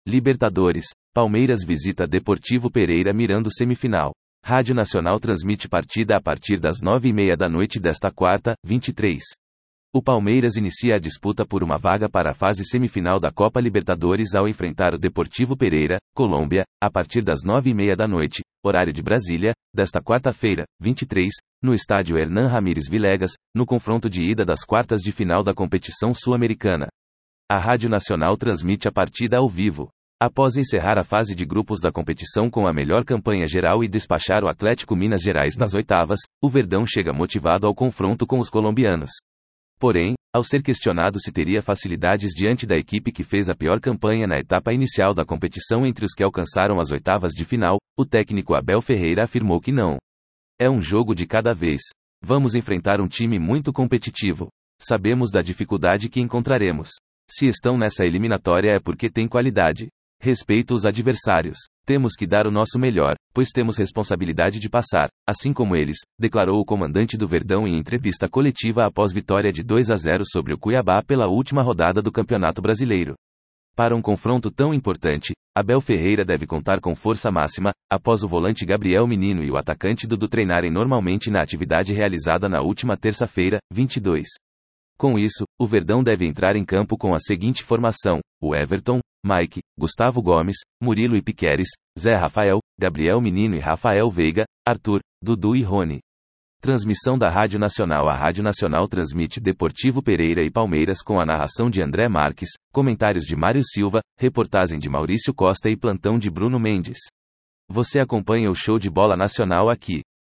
Libertadores. Palmeiras visita Deportivo Pereira mirando semifinal. Rádio Nacional transmite partida a partir das 9h30 da noite desta quarta, 23. O Palmeiras inicia a disputa por uma vaga para a fase semifinal da Copa Libertadores ao enfrentar o Deportivo Pereira, Colômbia, a partir das 9h30 da noite, horário de Brasília, desta quarta-feira, 23, no estádio Hernán Ramírez Villegas, no confronto de ida das quartas de final da competição sul-americana. A Rádio Nacional transmite a partida ao vivo. Após encerrar a fase de grupos da competição com a melhor campanha geral e despachar o Atlético Minas Gerais nas oitavas, o Verdão chega motivado ao confronto com os colombianos. Porém, ao ser questionado se teria facilidades diante da equipe que fez a pior campanha na etapa inicial da competição entre os que alcançaram as oitavas de final, o técnico Abel Ferreira afirmou que não. É um jogo de cada vez. Vamos enfrentar um time muito competitivo. Sabemos da dificuldade que encontraremos. Se estão nessa eliminatória é porque têm qualidade. Respeito os adversários. Temos que dar o nosso melhor, pois temos responsabilidade de passar, assim como eles, declarou o comandante do Verdão em entrevista coletiva após vitória de 2-0 sobre o Cuiabá pela última rodada do Campeonato Brasileiro. Para um confronto tão importante, Abel Ferreira deve contar com força máxima, após o volante Gabriel Menino e o atacante Dudu treinarem normalmente na atividade realizada na última terça-feira, 22. Com isso, o Verdão deve entrar em campo com a seguinte formação: o Everton, Mike, Gustavo Gomes, Murilo e Piqueres, Zé Rafael, Gabriel Menino e Rafael Veiga, Arthur, Dudu e Rony. Transmissão da Rádio Nacional. A Rádio Nacional transmite Deportivo Pereira e Palmeiras com a narração de André Marques, comentários de Mário Silva, reportagem de Maurício Costa e plantão de Bruno Mendes. Você acompanha o show de bola nacional aqui.